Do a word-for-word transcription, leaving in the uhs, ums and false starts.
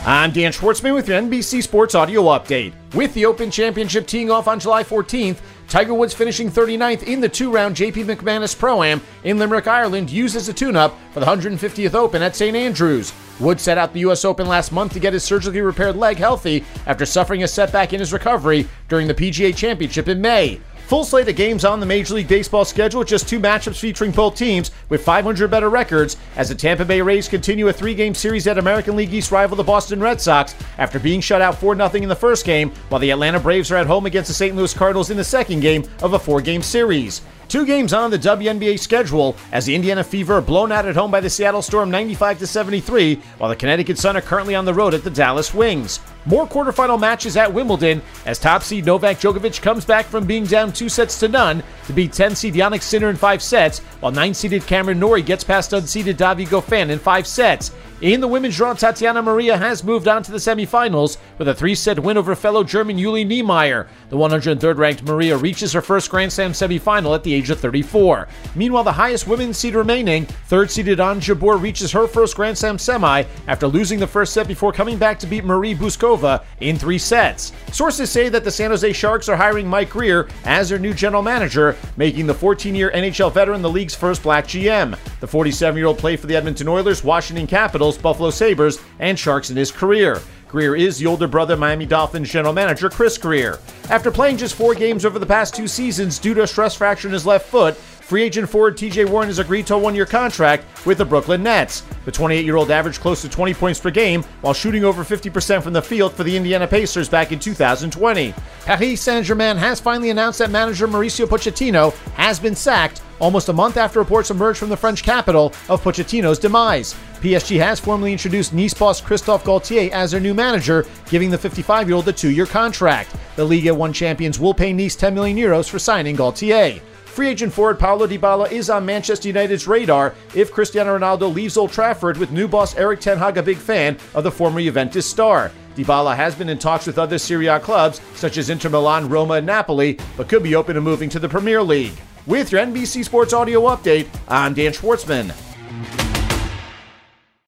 I'm Dan Schwartzman with your N B C Sports Audio Update. With the Open Championship teeing off on July fourteenth, Tiger Woods finishing thirty-ninth in the two-round J P McManus Pro-Am in Limerick, Ireland, used as a tune-up for the one hundred fiftieth Open at Saint Andrews. Woods set out the U S Open last month to get his surgically repaired leg healthy after suffering a setback in his recovery during the P G A Championship in May. Full slate of games on the Major League Baseball schedule with just two matchups featuring both teams with five hundred better records as the Tampa Bay Rays continue a three-game series at American League East rival the Boston Red Sox after being shut out four nothing in the first game, while the Atlanta Braves are at home against the Saint Louis Cardinals in the second game of a four-game series. Two games on the W N B A schedule as the Indiana Fever are blown out at home by the Seattle Storm ninety-five to seventy-three, while the Connecticut Sun are currently on the road at the Dallas Wings. More quarterfinal matches at Wimbledon as top seed Novak Djokovic comes back from being down two sets to none to beat ten seed Jannik Sinner in five sets, while nine seeded Cameron Norrie gets past unseeded David Goffin in five sets. In the women's draw, Tatiana Maria has moved on to the semifinals with a three-set win over fellow German Julie Niemeyer. The one hundred third ranked Maria reaches her first Grand Slam semifinal at the age of thirty-four. Meanwhile, the highest women's seed remaining, third-seeded Ons Jabeur reaches her first Grand Slam semi after losing the first set before coming back to beat Marie Buskova in three sets. Sources say that the San Jose Sharks are hiring Mike Grier as their new general manager, making the fourteen-year N H L veteran the league's first black G M. The forty-seven-year-old played for the Edmonton Oilers, Washington Capitals, Buffalo Sabres, and Sharks in his career. Grier is the older brother of Miami Dolphins general manager Chris Grier. After playing just four games over the past two seasons due to a stress fracture in his left foot, free agent forward T J Warren has agreed to a one-year contract with the Brooklyn Nets. The twenty-eight-year-old averaged close to twenty points per game while shooting over fifty percent from the field for the Indiana Pacers back in two thousand twenty. Paris Saint-Germain has finally announced that manager Mauricio Pochettino has been sacked almost a month after reports emerged from the French capital of Pochettino's demise. P S G has formally introduced Nice boss Christophe Galtier as their new manager, giving the fifty-five-year-old a two-year contract. The Liga one champions will pay Nice ten million euros for signing Galtier. Free agent forward Paulo Dybala is on Manchester United's radar if Cristiano Ronaldo leaves Old Trafford, with new boss Erik ten Hag a big fan of the former Juventus star. Dybala has been in talks with other Serie A clubs such as Inter Milan, Roma, and Napoli, but could be open to moving to the Premier League. With your N B C Sports Audio Update, I'm Dan Schwartzman.